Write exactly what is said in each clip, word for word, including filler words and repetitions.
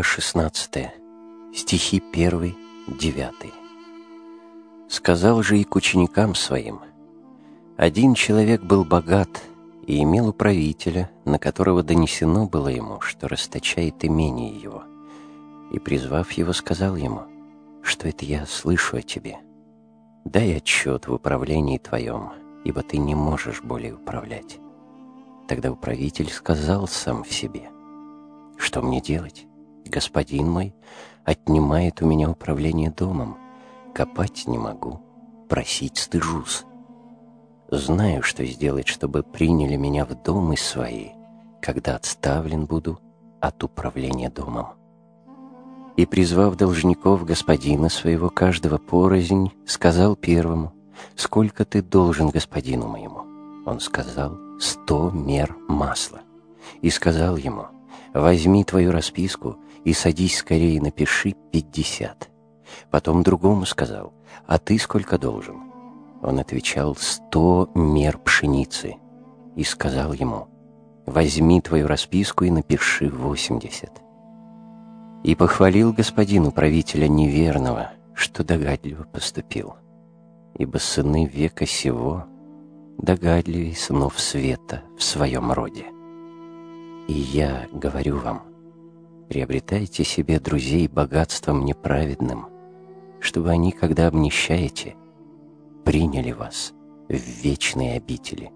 шестнадцатая, стихи первый, девятый. «Сказал же и к ученикам своим: один человек был богат и имел управителя, на которого донесено было ему, что расточает имение его. И, призвав его, сказал ему: что это я слышу о тебе? Дай отчет в управлении твоем, ибо ты не можешь более управлять. Тогда управитель сказал сам в себе: что мне делать? Господин мой отнимает у меня управление домом, копать не могу, просить стыжусь. Знаю, что сделать, чтобы приняли меня в домы свои, когда отставлен буду от управления домом. И, призвав должников господина своего, каждого порознь, сказал первому: сколько ты должен господину моему? Он сказал: сто мер масла. И сказал ему: возьми твою расписку и садись скорее, напиши пятьдесят. Потом другому сказал: а ты сколько должен? Он отвечал: сто мер пшеницы. И сказал ему: возьми твою расписку и напиши восемьдесят. И похвалил господин управителя неверного, что догадливо поступил. Ибо сыны века сего догадливей сынов света в своем роде. И я говорю вам: приобретайте себе друзей богатством неправедным, чтобы они, когда обнищаете, приняли вас в вечные обители.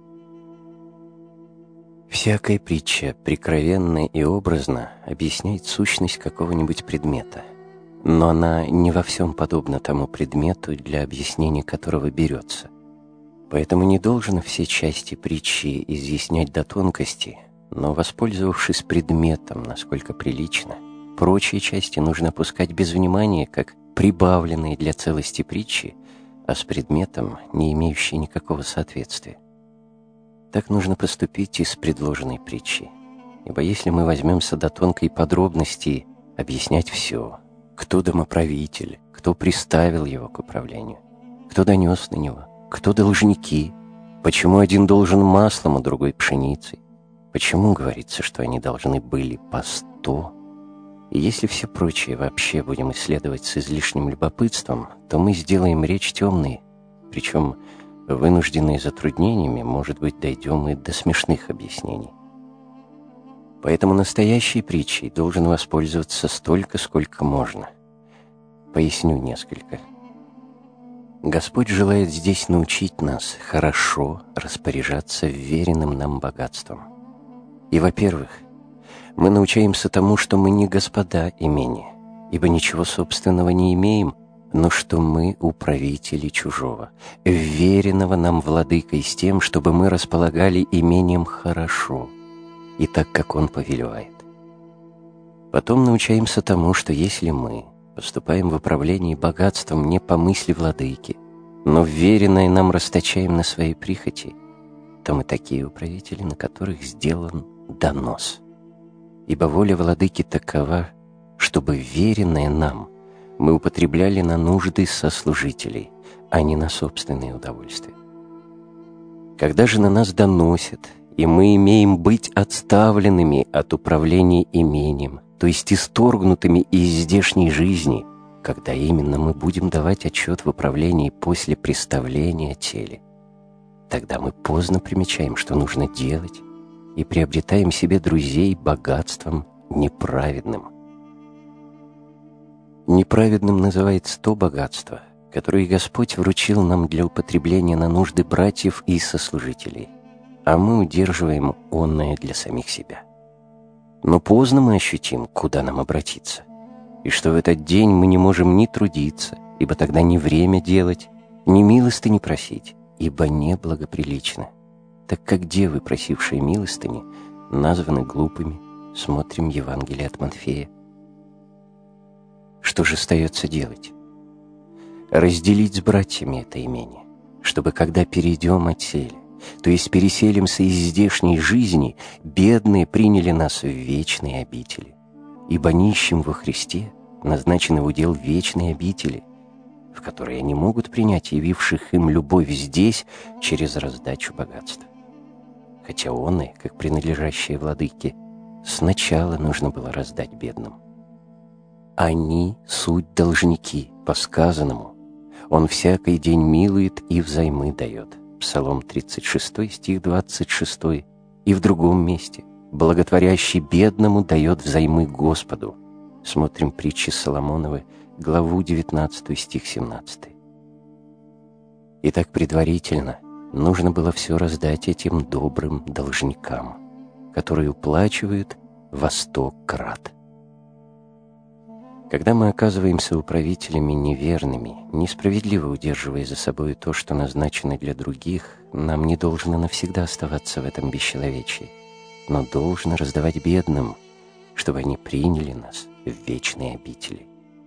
Всякая притча, прикровенно и образно, объясняет сущность какого-нибудь предмета, но она не во всем подобна тому предмету, для объяснения которого берется. Поэтому не должно все части притчи изъяснять до тонкости, но, воспользовавшись предметом, насколько прилично, прочие части нужно пускать без внимания, как прибавленные для целости притчи, а с предметом, не имеющие никакого соответствия. Так нужно поступить и с предложенной притчей. Ибо если мы возьмемся до тонкой подробности объяснять все, кто домоправитель, кто приставил его к управлению, кто донес на него, кто должники, почему один должен маслом, а другой пшеницей, почему говорится, что они должны были по сто, и если все прочее вообще будем исследовать с излишним любопытством, то мы сделаем речь темной, причем вынужденные затруднениями, может быть, дойдем и до смешных объяснений. Поэтому настоящей притчей должен воспользоваться столько, сколько можно. Поясню несколько. Господь желает здесь научить нас хорошо распоряжаться вверенным нам богатством. И, во-первых, мы научаемся тому, что мы не господа имения, ибо ничего собственного не имеем, но что мы управители чужого, вверенного нам владыкой с тем, чтобы мы располагали имением хорошо и так, как он повелевает. Потом научаемся тому, что если мы поступаем в управлении богатством не по мысли владыки, но вверенное нам расточаем на свои прихоти, то мы такие управители, на которых сделан донос. Ибо воля владыки такова, чтобы веренное нам мы употребляли на нужды сослужителей, а не на собственные удовольствия. Когда же на нас доносят, и мы имеем быть отставленными от управления имением, то есть исторгнутыми из здешней жизни, когда именно мы будем давать отчет в управлении после представления о теле, тогда мы поздно примечаем, что нужно делать, и приобретаем себе друзей богатством неправедным. Неправедным называется то богатство, которое Господь вручил нам для употребления на нужды братьев и сослужителей, а мы удерживаем онное для самих себя. Но поздно мы ощутим, куда нам обратиться, и что в этот день мы не можем ни трудиться, ибо тогда не время делать, ни милостыни просить, ибо неблагоприлично, так как девы, просившие милостыни, названы глупыми. Смотрим Евангелие от Матфея. Что же остается делать? Разделить с братьями это имение, чтобы, когда перейдем от теле, то есть переселимся из здешней жизни, бедные приняли нас в вечные обители, ибо нищим во Христе назначены в удел вечные обители, в которые они могут принять явивших им любовь здесь через раздачу богатства. Хотя он, и как принадлежащие владыке, сначала нужно было раздать бедным, Они суть должники, по сказанному. Он всякий день милует и взаймы дает. Псалом тридцать шестой, стих двадцать шестой. И в другом месте. Благотворящий бедному дает взаймы Господу. Смотрим притчи Соломоновы, главу девятнадцатую, стих семнадцатый. Итак, предварительно нужно было все раздать этим добрым должникам, которые уплачивают во сто крат. Когда мы оказываемся управителями неверными, несправедливо удерживая за собой то, что назначено для других, нам не должно навсегда оставаться в этом бесчеловечии, но должно раздавать бедным, чтобы они приняли нас в вечные обители.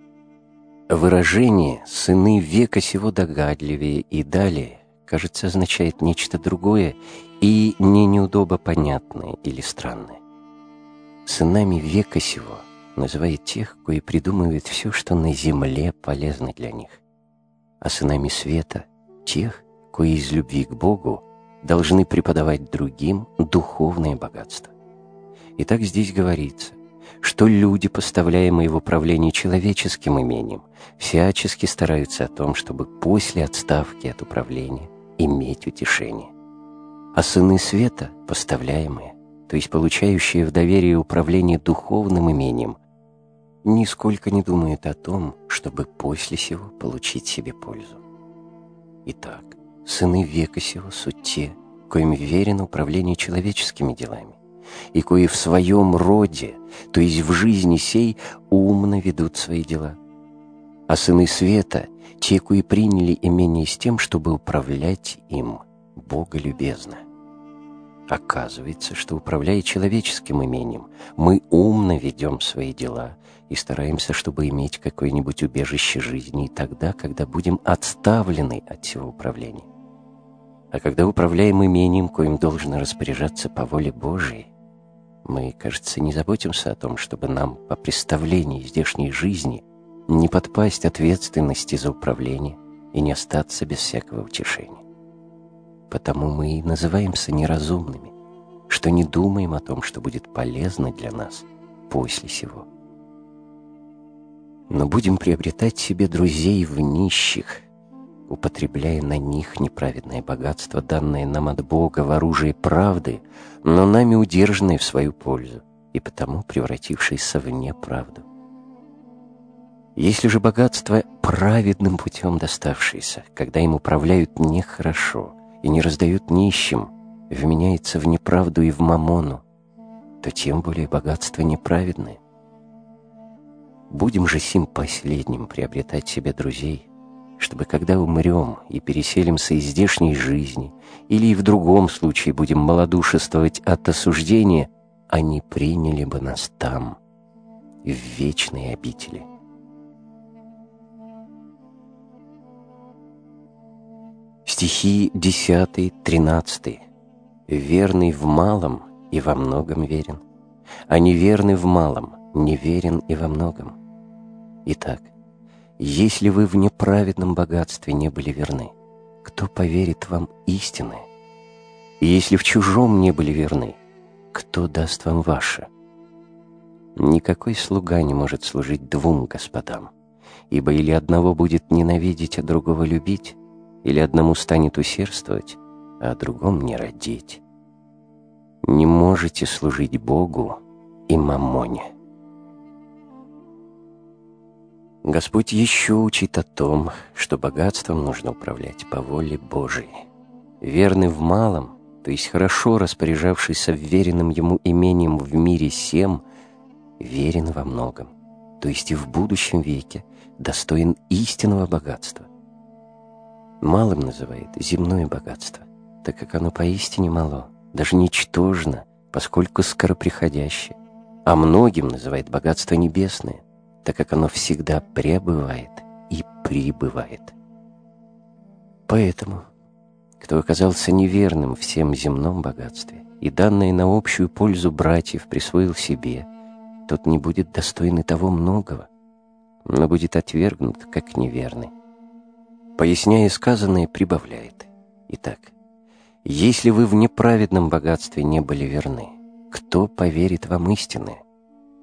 Выражение «сыны века сего догадливее» и далее, кажется, означает нечто другое и не неудобо понятное или странное. Сынами века сего называет тех, кои придумывают все, что на земле полезно для них, а сынами света — тех, кои из любви к Богу должны преподавать другим духовное богатство. Итак, здесь говорится, что люди, поставляемые в управление человеческим имением, всячески стараются о том, чтобы после отставки от управления иметь утешение. А сыны света, поставляемые, то есть получающие в доверие управление духовным имением, нисколько не думают о том, чтобы после сего получить себе пользу. Итак, сыны века сего суть те, коим верено управление человеческими делами, и кои в своем роде, то есть в жизни сей, умно ведут свои дела. А сыны света — те, кои приняли имение с тем, чтобы управлять им боголюбезно. Оказывается, что, управляя человеческим имением, мы умно ведем свои дела и стараемся, чтобы иметь какое-нибудь убежище жизни и тогда, когда будем отставлены от всего управления. А когда управляем имением, коим должно распоряжаться по воле Божией, мы, кажется, не заботимся о том, чтобы нам по представлении здешней жизни не подпасть ответственности за управление и не остаться без всякого утешения. Потому мы и называемся неразумными, что не думаем о том, что будет полезно для нас после сего. Но будем приобретать себе друзей в нищих, употребляя на них неправедное богатство, данное нам от Бога в оружие правды, но нами удержанное в свою пользу и потому превратившееся в неправду. Если же богатство праведным путем доставшееся, когда им управляют нехорошо и не раздают нищим, вменяется в неправду и в мамону, то тем более богатство неправедное. Будем же сим последним приобретать себе друзей, чтобы когда умрем и переселимся из здешней жизни, или и в другом случае будем малодушествовать от осуждения, они приняли бы нас там, в вечной обители. Стихи десятый, тринадцатый. «Верный в малом и во многом верен, а неверный в малом, неверен и во многом. Итак, если вы в неправедном богатстве не были верны, кто поверит вам истинное? И если в чужом не были верны, кто даст вам ваше? Никакой слуга не может служить двум господам, ибо или одного будет ненавидеть, а другого любить, или одному станет усердствовать, а о другом не родить. Не можете служить Богу и маммоне». Господь еще учит о том, что богатством нужно управлять по воле Божией. Верный в малом, то есть хорошо распоряжавшийся вверенным ему имением в мире сем, верен во многом, то есть и в будущем веке достоин истинного богатства. Малым называет земное богатство, так как оно поистине мало, даже ничтожно, поскольку скороприходящее, а многим называет богатство небесное, так как оно всегда пребывает и прибывает. Поэтому, кто оказался неверным в всем земном богатстве и данное на общую пользу братьев присвоил себе, тот не будет достоин и того многого, но будет отвергнут как неверный. Поясняя сказанное, прибавляет: «Итак, если вы в неправедном богатстве не были верны, кто поверит вам истинное?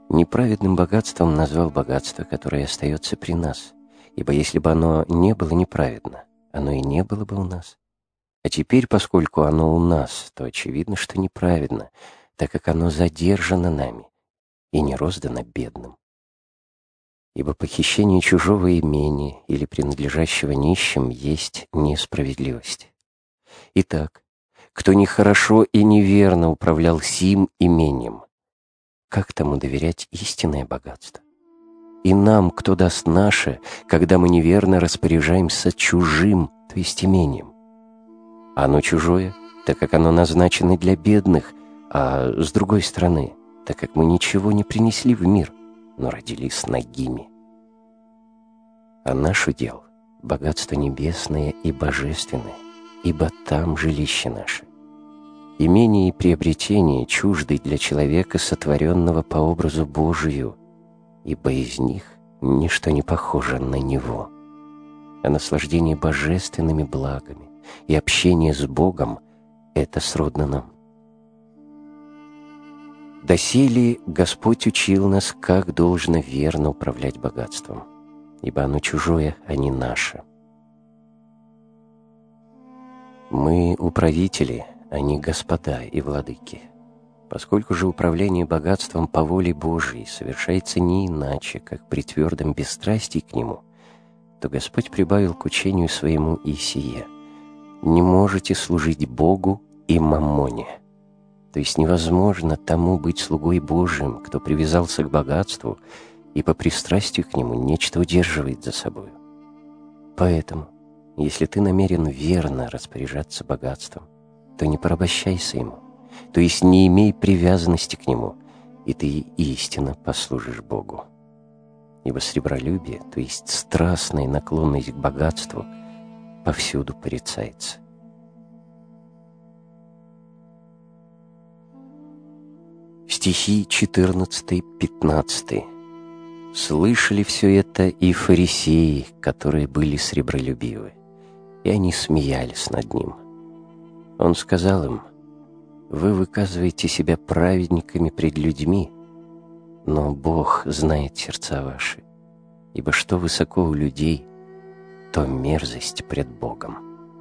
Неправедным богатством назвал богатство, которое остается при нас, ибо если бы оно не было неправедно, оно и не было бы у нас. А теперь, поскольку оно у нас, то очевидно, что неправедно, так как оно задержано нами и не роздано бедным. Ибо похищение чужого имения или принадлежащего нищим есть несправедливость. Итак, кто нехорошо и неверно управлял сим имением, как тому доверять истинное богатство? И нам, кто даст наше, когда мы неверно распоряжаемся чужим, то есть имением? Оно чужое, так как оно назначено для бедных, а с другой стороны, так как мы ничего не принесли в мир, но родились нагими. А наш удел — богатство небесное и божественное, ибо там жилище наше. Имение и приобретение чужды для человека, сотворенного по образу Божию, ибо из них ничто не похоже на него. А наслаждение божественными благами и общение с Богом — это сродно нам. Доселе Господь учил нас, как должно верно управлять богатством, ибо оно чужое, а не наше. Мы управители, а не господа и владыки. Поскольку же управление богатством по воле Божией совершается не иначе, как при твердом бесстрастии к нему, то Господь прибавил к учению своему и сие: «Не можете служить Богу и маммоне». То есть невозможно тому быть слугой Божиим, кто привязался к богатству и по пристрастию к нему нечто удерживает за собою. Поэтому, если ты намерен верно распоряжаться богатством, то не порабощайся ему, то есть не имей привязанности к нему, и ты истинно послужишь Богу. Ибо сребролюбие, то есть страстная наклонность к богатству, повсюду порицается. Стихи четырнадцатый-пятнадцатый. «Слышали все это и фарисеи, которые были сребролюбивы, и они смеялись над ним. Он сказал им: вы выказываете себя праведниками пред людьми, но Бог знает сердца ваши, ибо что высоко у людей, то мерзость пред Богом».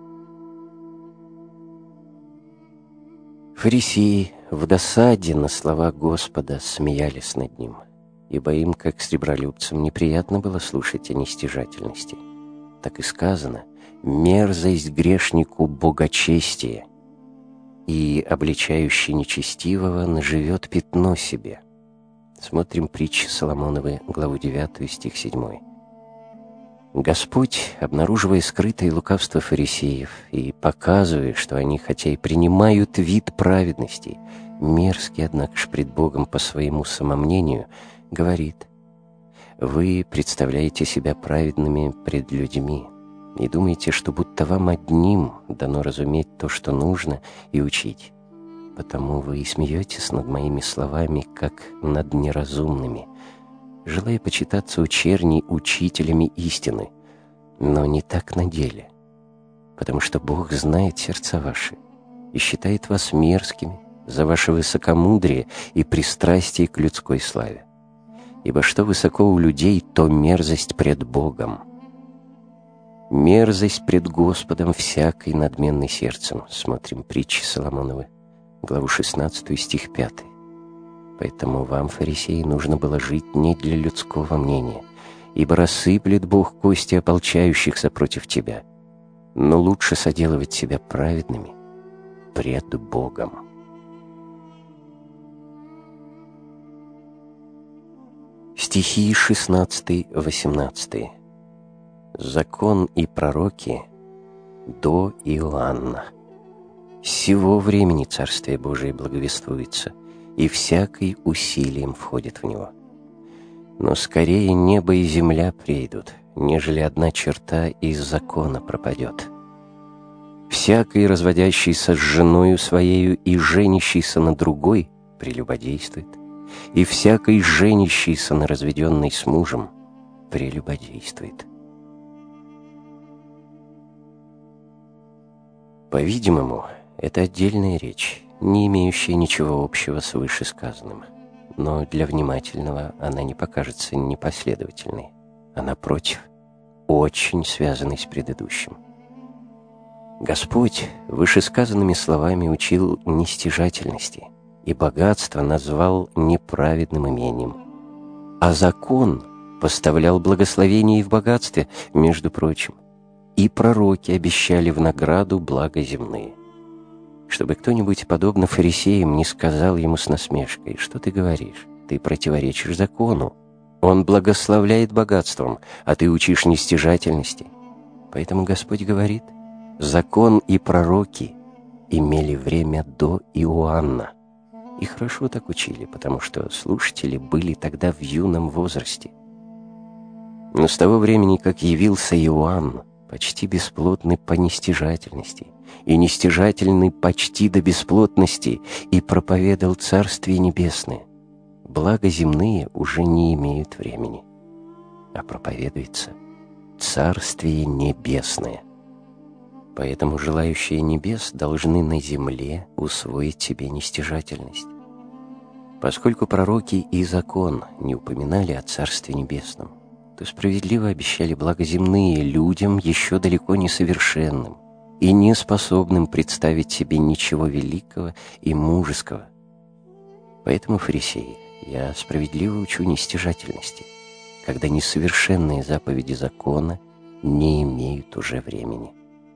Фарисеи в досаде на слова Господа смеялись над ним, ибо им, как сребролюбцам, неприятно было слушать о нестяжательности. Так и сказано: «Мерзость грешнику богочестие, и обличающий нечестивого наживет пятно себе». Смотрим притчи Соломоновы, главу девятую, стих седьмой. Господь, обнаруживая скрытое лукавство фарисеев и показывая, что они, хотя и принимают вид праведности, мерзкие, однако ж пред Богом по своему самомнению, говорит: «Вы представляете себя праведными пред людьми и думаете, что будто вам одним дано разуметь то, что нужно, и учить. Потому вы и смеетесь над моими словами, как над неразумными, желая почитаться у черней учителями истины, но не так на деле, потому что Бог знает сердца ваши и считает вас мерзкими за ваше высокомудрие и пристрастие к людской славе. Ибо что высоко у людей, то мерзость пред Богом. Мерзость пред Господом всякой надменной сердцем». Смотрим притчи Соломоновы, главу шестнадцатую, стих пятый. Поэтому вам, фарисеи, нужно было жить не для людского мнения, ибо рассыплет Бог кости ополчающихся против тебя, но лучше соделывать себя праведными пред Богом. Стихи шестнадцатый-восемнадцатый. «Закон и пророки до Иоанна. С сего времени Царствие Божие благовествуется, и всякий усилием входит в него. Но скорее небо и земля прейдут, нежели одна черта из закона пропадет. Всякий, разводящийся с женою своею и женящийся на другой, прелюбодействует, и всякий, женящийся на разведенной с мужем, прелюбодействует». По-видимому, это отдельная речь, не имеющая ничего общего с вышесказанным. но для внимательного она не покажется непоследовательной, а напротив, очень связанной с предыдущим. Господь вышесказанными словами учил нестяжательности, и богатство назвал неправедным имением, а закон поставлял благословение и в богатстве, между прочим, и пророки обещали в награду блага земные. Чтобы кто-нибудь, подобно фарисеям, не сказал ему с насмешкой: «Что ты говоришь? Ты противоречишь закону. Он благословляет богатством, а ты учишь нестяжательности». Поэтому Господь говорит: закон и пророки имели время до Иоанна. И хорошо так учили, потому что слушатели были тогда в юном возрасте. Но с того времени, как явился Иоанн, почти бесплотный по нестяжательности, и нестяжательный почти до бесплотности, и проповедал Царствие Небесное, благо земные уже не имеют времени, а проповедуется Царствие Небесное. Поэтому желающие небес должны на земле усвоить себе нестяжательность. Поскольку пророки и закон не упоминали о Царстве Небесном, то справедливо обещали благо земные людям еще далеко не совершенным и не способным представить себе ничего великого и мужеского. Поэтому, фарисеи, я справедливо учу нестяжательности, когда несовершенные заповеди закона не имеют уже времени.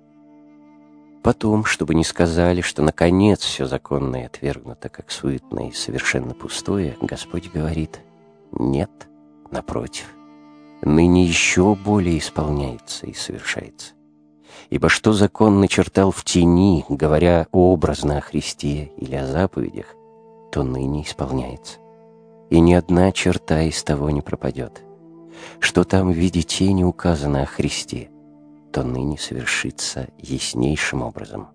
Потом, чтобы не сказали, что наконец все законное отвергнуто как суетное и совершенно пустое, Господь говорит: нет, напротив, ныне еще более исполняется и совершается. Ибо что закон начертал в тени, говоря образно о Христе или о заповедях, то ныне исполняется. И ни одна черта из того не пропадет. Что там в виде тени указано о Христе, то ныне совершится яснейшим образом.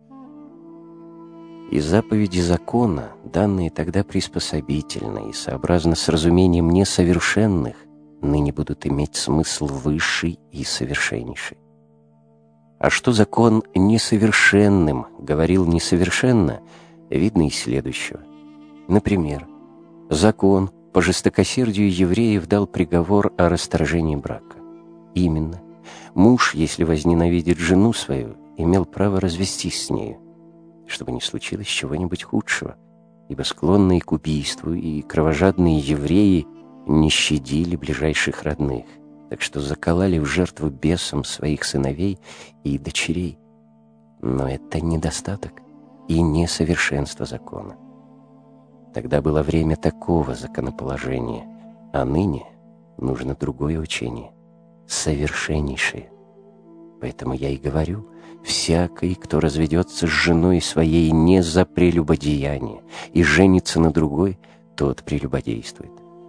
И заповеди закона, данные тогда приспособительно и сообразно с разумением несовершенных, ныне будут иметь смысл высший и совершеннейший. А что закон несовершенным говорил несовершенно, видно из следующего. Например, закон по жестокосердию евреев дал приговор о расторжении брака. Именно, муж, если возненавидит жену свою, имел право развестись с нею, чтобы не случилось чего-нибудь худшего, ибо склонные к убийству и кровожадные евреи не щадили ближайших родных, так что закололи в жертву бесам своих сыновей и дочерей. Но это недостаток и несовершенство закона. Тогда было время такого законоположения, а ныне нужно другое учение, совершеннейшее. Поэтому я и говорю: всякий, кто разведется с женой своей не за прелюбодеяние и женится на другой, тот прелюбодействует.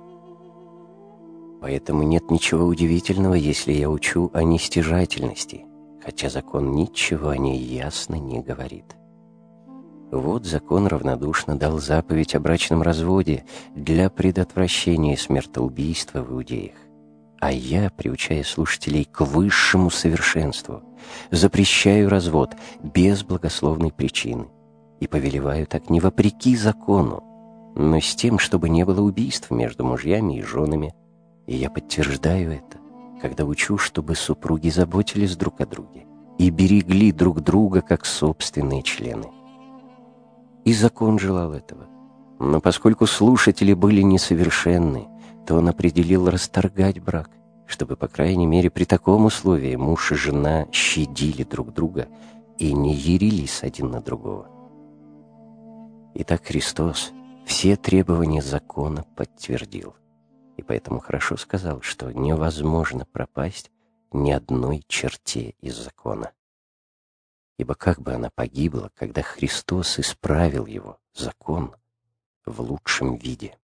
Поэтому нет ничего удивительного, если я учу о нестяжательности, хотя закон ничего о ней ясно не говорит. Вот закон равнодушно дал заповедь о брачном разводе для предотвращения смертоубийства в иудеях. А я, приучая слушателей к высшему совершенству, запрещаю развод без благословной причины и повелеваю так не вопреки закону, но с тем, чтобы не было убийств между мужьями и женами. И я подтверждаю это, когда учу, чтобы супруги заботились друг о друге и берегли друг друга как собственные члены. И закон желал этого. Но поскольку слушатели были несовершенны, то он определил расторгать брак, чтобы, по крайней мере, при таком условии муж и жена щадили друг друга и не ярились один на другого. Итак, Христос все требования закона подтвердил, и поэтому хорошо сказал, что невозможно пропасть ни одной черте из закона. Ибо как бы она погибла, когда Христос исправил его, закон, в лучшем виде.